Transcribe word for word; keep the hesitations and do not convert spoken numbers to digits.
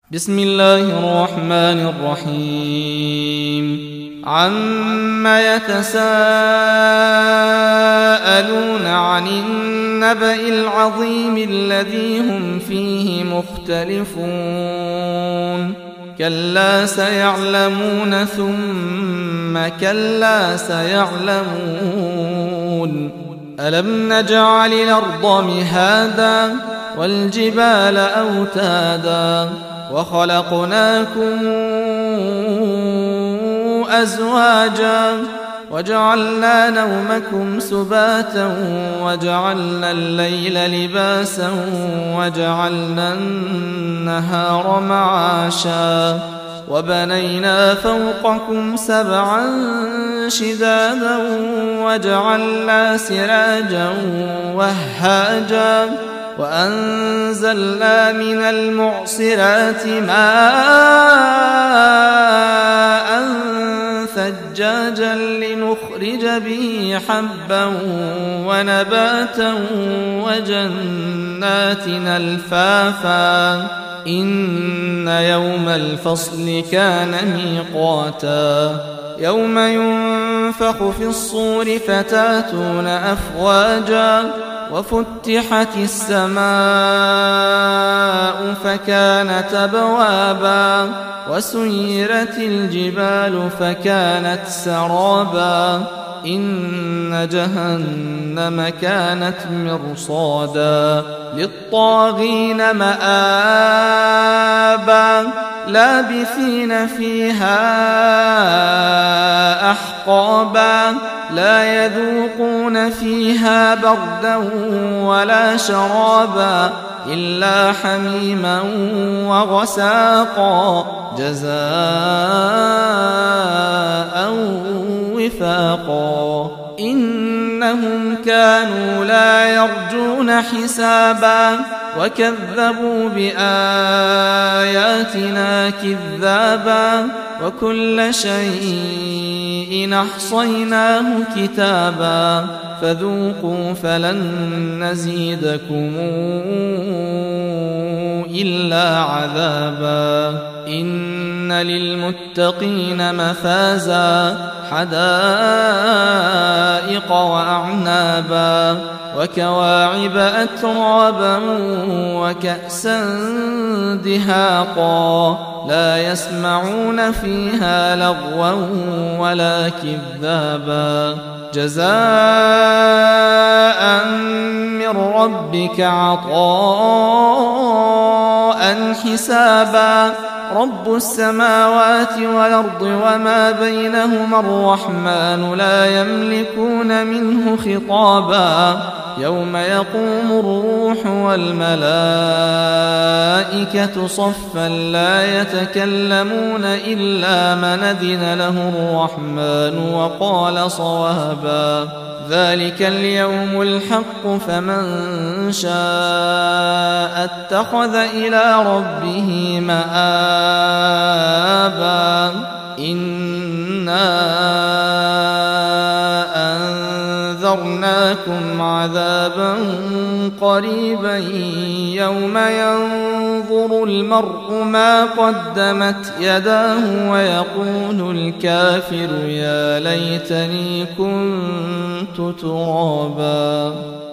بسم الله الرحمن الرحيم عم يتساءلون عن النبأ العظيم الذي هم فيه مختلفون كلا سيعلمون ثم كلا سيعلمون ألم نجعل الأرض مهادا والجبال أوتادا وخلقناكم أزواجا وجعلنا نومكم سباتا وجعلنا الليل لباسا وجعلنا النهار معاشا وبنينا فوقكم سبعا شدادا وجعلنا سراجا وهاجا وأنزلنا من المعصرات ماء ثجاجا لنخرج به حبا ونباتا وجنات ألفافا إن يوم الفصل كان ميقاتا يوم ينفخ في الصور فتاتون أفواجا وفتحت السماء فكانت أبوابا وسيرت الجبال فكانت سرابا إن جهنم كانت مرصادا للطاغين مآبا لابثين فيها أحقابا لا يذوقون فيها بردا ولا شرابا إلا حميما وغساقا جزاء وفاقا إنهم كانوا لا يرجون حسابا وكذبوا بآياتنا كذابا وكل شيء أحصيناه كتابا فذوقوا فلن نزيدكم إلا عذابا إن للمتقين مفازا حدائق وأعنابا وكواعب أترابا وكأسا دهاقا لا يسمعون فيها لغوا ولا كذابا جزاء من ربك عطاء حسابا رب السماوات والأرض وما بينهما الرحمن لا يملكون منه خطابا يوم يقوم الروح والملائكة صفا لا يتكلمون إلا من أذن له الرحمن وقال صوابا ذلك اليوم الحق فمن شاء اتخذ إلى ربه مآبا إنا أنذرناكم عذابا قريبا يوم ينظر المرء ما قدمت يداه ويقول الكافر يا ليتني كنت ترابا.